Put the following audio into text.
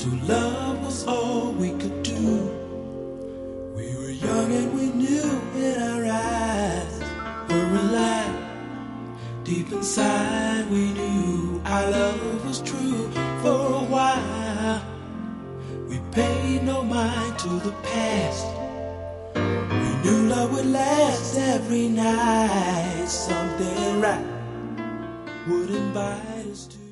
To love was all we could do. We were young and we knew in our eyes were alive. Deep inside we knew our love was true. For a while we paid no mind to the past. We knew love would last every night. Something right would invite us to